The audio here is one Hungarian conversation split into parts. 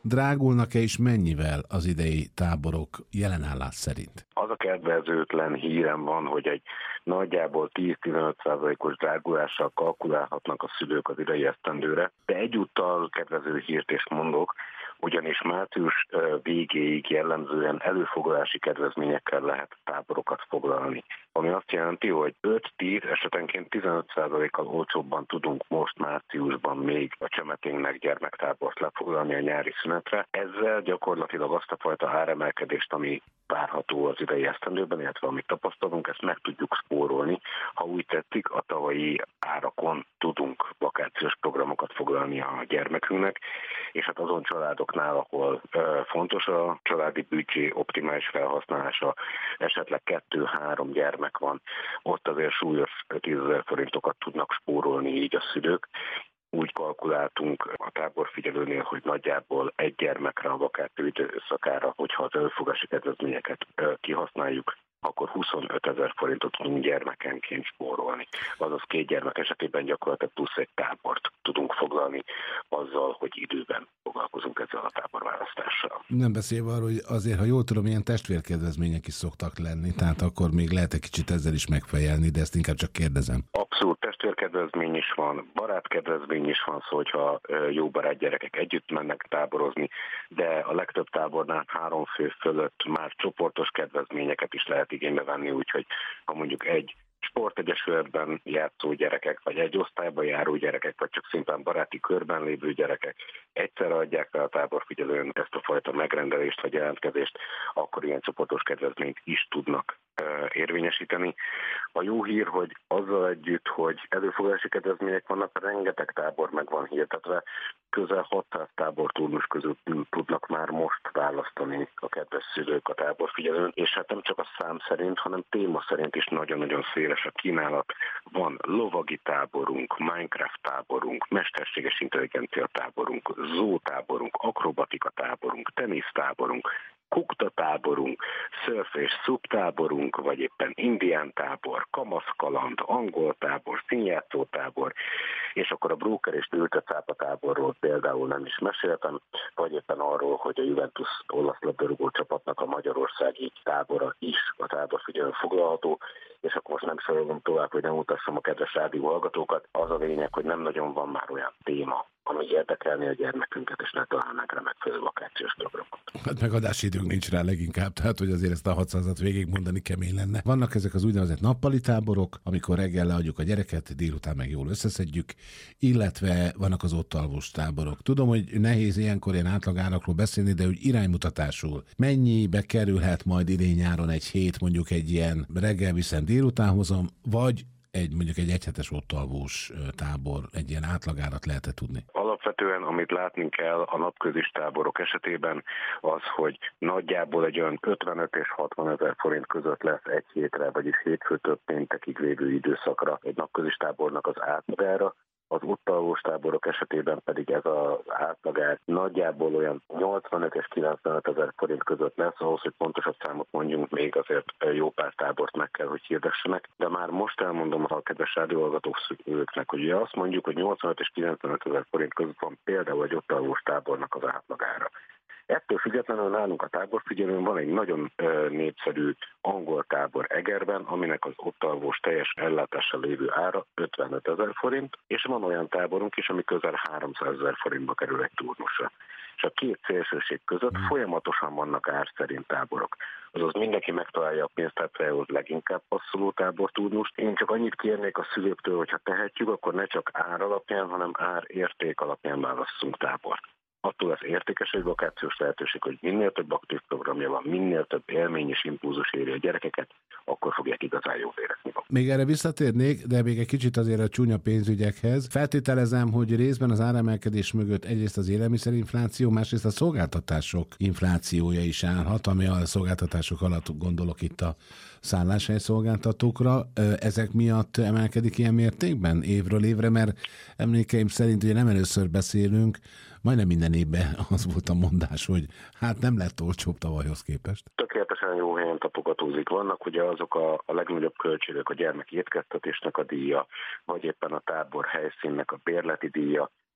drágulnak-e és mennyivel az idei táborok jelenállás szerint? Az a kedvezőtlen hírem van, hogy egy nagyjából 10-15%-os drágulással kalkulálhatnak a szülők az idei esztendőre, de egyúttal kedvező hírt is mondok, ugyanis március végéig jellemzően előfoglalási kedvezményekkel lehet táborokat foglalni. Ami azt jelenti, hogy 5-10, esetenként 15%-kal olcsóbban tudunk most márciusban még a Csemeténknek gyermektábort lefoglalni a nyári szünetre. Ezzel gyakorlatilag azt a fajta áremelkedést, ami várható az idei esztendőben, illetve amit tapasztalunk, ezt meg tudjuk spórolni. Ha úgy tetszik, a tavalyi árakon tudunk vakációs programokat foglalni a gyermekünknek, és hát azon családoknál, ahol fontos a családi büdzsé optimális felhasználása, esetleg 2-3 gyermek van, ott azért súlyos 10 000 forintokat tudnak spórolni így a szülők. Úgy kalkuláltunk a táborfigyelőnél, hogy nagyjából egy gyermekre a vakáció időszakára, hogyha az előfogási kedvezményeket kihasználjuk, akkor 25 000 forintot tudunk gyermekenként spórolni. Azaz 2 gyermek esetében gyakorlatilag plusz egy tábort tudunk foglalni azzal, hogy időben foglalkozunk ezzel a táborválasztással. Nem beszélve arról, hogy azért, ha jól tudom, ilyen testvérkedvezmények is szoktak lenni, tehát akkor még lehet egy kicsit ezzel is megfejelni, de ezt inkább csak kérdezem. Abszolút testvérkedvezmény is van, barátkedvezmény is van, szó, hogyha jó barát gyerekek együtt mennek táborozni, de a legtöbb tábornál 3 fő fölött már csoportos kedvezményeket is lehet igénybe venni, úgyhogy ha mondjuk egy sportegyesületben játszó gyerekek, vagy egy osztályban járó gyerekek, vagy csak szimplán baráti körben lévő gyerekek egyszerre adják fel a táborfigyelőn ezt a fajta megrendelést vagy jelentkezést, akkor ilyen csoportos kedvezményt is tudnak érvényesíteni. A jó hír, hogy azzal együtt, hogy előfoglalási kedvezmények vannak, rengeteg tábor meg van hirdetve, közel 600 táborturnus közül tudnak már most választani a kedves szülők a táborfigyelőn, és hát nem csak a szám szerint, hanem téma szerint is nagyon-nagyon széles a kínálat. Van lovagi táborunk, Minecraft táborunk, mesterséges intelligencia táborunk, zótáborunk, akrobatika táborunk, tenisztáborunk, kuktatáborunk, szörf és szubtáborunk, vagy éppen indián tábor, kamaszkaland, angol tábor, színjátszó tábor, és akkor a bróker és ültecápa táborról például nem is meséltem, vagy éppen arról, hogy a Juventus olasz labdarúgó csapatnak a magyarországi tábora is a táborfigyelőn foglalható, és akkor most nem sorolom tovább, hogy nem mutassam a kedves rádió hallgatókat. Az a lényeg, hogy nem nagyon van már olyan téma, ami érdekelni a gyermekünket, és ne találnánk rá megfelelő vakációs programot. Hát megadási időnk nincs rá leginkább, tehát hogy azért ezt a 600-at végigmondani kemény lenne. Vannak ezek az úgynevezett nappali táborok, amikor reggel leadjuk a gyereket, délután meg jól összeszedjük, illetve vannak az ott alvós táborok. Tudom, hogy nehéz ilyenkor ilyen átlagárakról beszélni, de úgy iránymutatásul mennyibe kerülhet majd idén-nyáron egy hét, mondjuk egy ilyen reggel viszont délután hozom, vagy mondjuk egy egyhetes ottalvós tábor, egy ilyen átlagárat lehet tudni? Alapvetően, amit látni kell a napközis táborok esetében, az, hogy nagyjából egy olyan 55 és 60 000 forint között lesz egy hétre, vagyis hétfőtől péntekig lévő időszakra egy napközis tábornak az átlagára. Az ott alvós táborok esetében pedig ez az átlagár nagyjából olyan 85 és 95 000 forint között lesz, ahhoz, hogy pontosabb számot mondjunk, még azért jó pár tábort meg kell, hogy hirdessenek. De már most elmondom a kedves rádióhallgatóknak, hogy ugye azt mondjuk, hogy 85 és 95 000 forint között van például egy ott alvós tábornak az átlagára. Ettől függetlenül nálunk a táborfigyelőn van egy nagyon népszerű angol tábor Egerben, aminek az ott alvós teljes ellátással lévő ára 55 000 forint, és van olyan táborunk is, ami közel 300 000 forintba kerül egy turnusra. És a két szélsőség között folyamatosan vannak ár szerint táborok. Azaz mindenki megtalálja a pénztárcájához leginkább passzoló táborturnust. Én csak annyit kérnék a szülőktől, hogyha tehetjük, akkor ne csak ár alapján, hanem ár érték alapján válasszunk tábort. Attól az értékes egy vakációs lehetőség, hogy minél több aktív programja van, minél több élmény és impulzus éri a gyerekeket, akkor fogják igazán jól érezni. Még erre visszatérnék, de még egy kicsit azért a csúnya pénzügyekhez. Feltételezem, hogy részben az áremelkedés mögött egyrészt az élelmiszerinfláció, másrészt a szolgáltatások inflációja is állhat, ami a szolgáltatások alatt gondolok itt a szálláshely szolgáltatókra. Ezek miatt emelkedik ilyen mértékben évről évre, mert emlékeim szerint ugye nem először beszélünk, majdnem minden évben az volt a mondás, hogy hát nem lett olcsóbb tavalyhoz képest. Tökéletesen jó helyen tapogatózik. Vannak ugye azok a legnagyobb költségek, a gyermek étkeztetésnek a díja, vagy éppen a tábor helyszínnek a bérleti díja,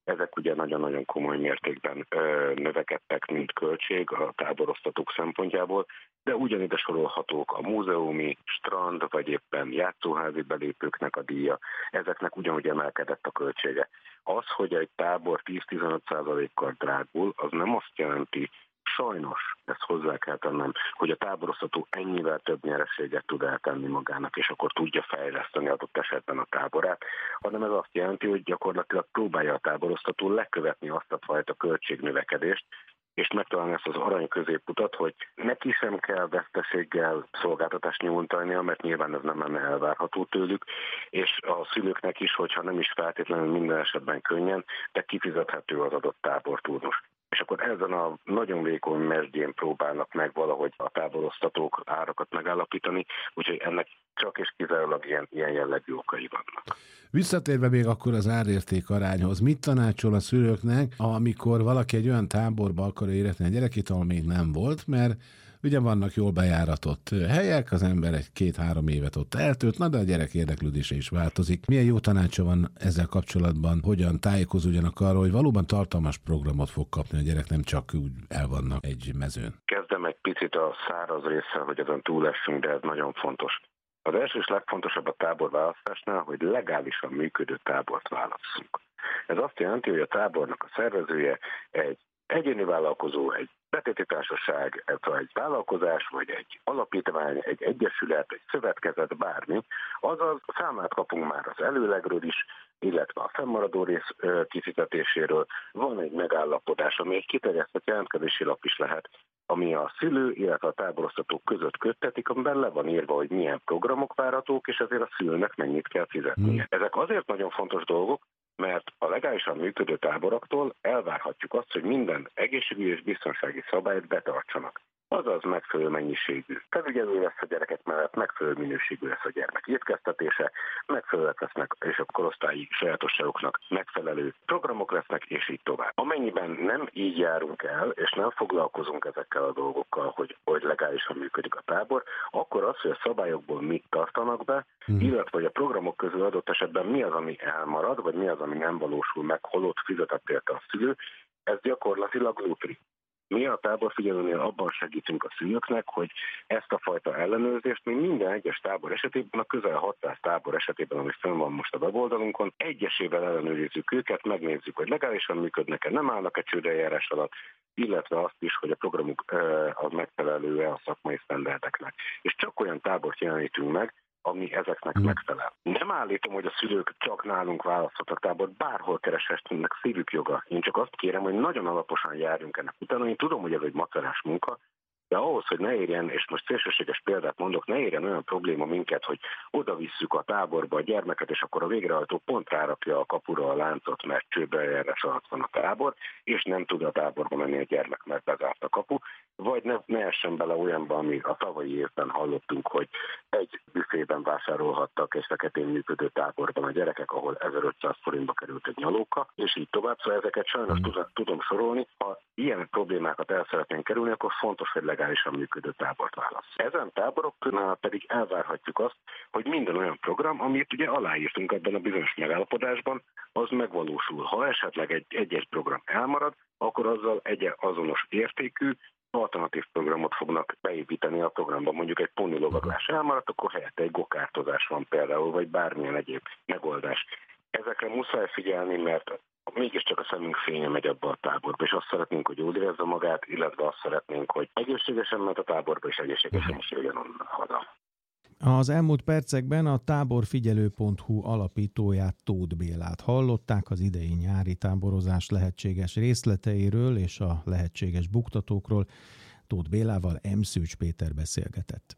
Ezek ugye nagyon-nagyon komoly mértékben növekedtek, mint költség a táborosztatók szempontjából, de ugyanide sorolhatók a múzeumi, strand vagy éppen játszóházi belépőknek a díja, ezeknek ugyanúgy emelkedett a költsége. Az, hogy egy tábor 10-15%-kal drágul, az nem azt jelenti, sajnos, ezt hozzá kell tennem, hogy a táborosztató ennyivel több nyereséget tud eltenni magának, és akkor tudja fejleszteni adott esetben a táborát, hanem ez azt jelenti, hogy gyakorlatilag próbálja a táborosztató lekövetni azt a fajta költségnövekedést, és megtalálni ezt az arany középutat, hogy neki sem kell veszteséggel szolgáltatást nyújtania, mert nyilván ez nem lenne elvárható tőlük, és a szülőknek is, hogyha nem is feltétlenül minden esetben könnyen, de kifizethető az adott táborturnus. És akkor ezen a nagyon vékony mesdjén próbálnak meg valahogy a táborosztatók árakat megállapítani, úgyhogy ennek csak és kizárólag ilyen jellegű okai vannak. Visszatérve még akkor az árérték arányhoz, mit tanácsol a szülőknek, amikor valaki egy olyan táborba akar éretni a gyerekét, ahol még nem volt, mert ugye vannak jól bejáratott helyek, az ember 1-2-3 évet ott eltölt, de a gyerek érdeklődése is változik. Milyen jó tanácsa van ezzel kapcsolatban, hogyan tájékozódjanak arról, hogy valóban tartalmas programot fog kapni a gyerek, nem csak úgy el vannak egy mezőn? Kezdem egy picit a száraz résszel, hogy ezen túlessünk, de ez nagyon fontos. Az első és legfontosabb a táborválasztásnál, hogy legálisan működő tábort válasszunk. Ez azt jelenti, hogy a tábornak a szervezője egy egyéni vállalkozó, egy betéti társaság, egy vállalkozás, vagy egy alapítvány, egy egyesület, egy szövetkezet, bármi, azaz számát kapunk már az előlegről is, illetve a fennmaradó rész kifizetéséről. Van egy megállapodás, ami egy kiterjesztett jelentkezési lap is lehet, ami a szülő, illetve a táborosztatók között köttetik, amiben le van írva, hogy milyen programok várhatók, és ezért a szülőnek mennyit kell fizetnie. Ezek azért nagyon fontos dolgok, mert a legálisan működő táboroktól elvárhatjuk azt, hogy minden egészségügyi és biztonsági szabályt betartsanak. Azaz megfelelő mennyiségű felügyelő lesz a gyerekek mellett, megfelelő minőségű lesz a gyermek étkeztetése, megfelelőek lesznek és a korosztályi sajátosságoknak megfelelő programok lesznek, és így tovább. Amennyiben nem így járunk el, és nem foglalkozunk ezekkel a dolgokkal, hogy legálisan működik a tábor, akkor az, hogy a szabályokból mit tartanak be, illetve hogy a programok közül adott esetben mi az, ami elmarad, vagy mi az, ami nem valósul meg, holott fizetett érte a szülő, ez gyakorlatilag lútri. Mi a táborfigyelőnél abban segítünk a szülőknek, hogy ezt a fajta ellenőrzést mi minden egyes tábor esetében, a közel 600 tábor esetében, ami fönn van most a weboldalunkon, egyesével ellenőrizzük őket, megnézzük, hogy legálisan működnek-e, nem állnak-e csődeljárás alatt, illetve azt is, hogy a programuk az megfelelő-e a szakmai sztenderdeknek. És csak olyan tábort jelenítünk meg, ami ezeknek megfelel. Nem állítom, hogy a szülők csak nálunk választhatnak tábort, bárhol kereshetnek, szívük joga. Én csak azt kérem, hogy nagyon alaposan járjunk ennek utána. Én tudom, hogy ez egy macerás munka, de ahhoz, hogy ne érjen, és most szélsőséges példát mondok, ne érjen olyan probléma minket, hogy oda visszük a táborba a gyermeket, és akkor a végrehajtó pont rárakja a kapura a láncot, mert csőbejárás alatt van a tábor, és nem tud a táborba menni a gyermek, mert bezárt a kapu, vagy ne essen bele olyanba, ami a tavalyi évben hallottunk, hogy egy büfében vásárolhattak egy feketén működő táborban a gyerekek, ahol 1500 forintba került egy nyalóka, és így tovább. Szóval ezeket sajnos tudom sorolni. Ha ilyen problémákat el szeretnénk kerülni, akkor fontos, hogy legálisan működő tábort válasz. Ezen táboroknál pedig elvárhatjuk azt, hogy minden olyan program, amit ugye aláírtunk ebben a bizonyos megállapodásban, az megvalósul. Ha esetleg egy program elmarad, akkor azzal egy azonos értékű alternatív programot fognak beépíteni a programba. Mondjuk egy ponilovaglás elmaradt, akkor helyette egy gokártozás van például, vagy bármilyen egyéb megoldás. Ezekre muszáj figyelni, mert mégiscsak a szemünk fénye megy abba a táborba, és azt szeretnénk, hogy jól érezze magát, illetve azt szeretnénk, hogy egészségesen ment a táborba, és egészségesen is jöjjön onnan haza. Az elmúlt percekben a táborfigyelő.hu alapítóját, Tóth Bélát hallották az idei nyári táborozás lehetséges részleteiről és a lehetséges buktatókról. Tóth Bélával M. Szűcs Péter beszélgetett.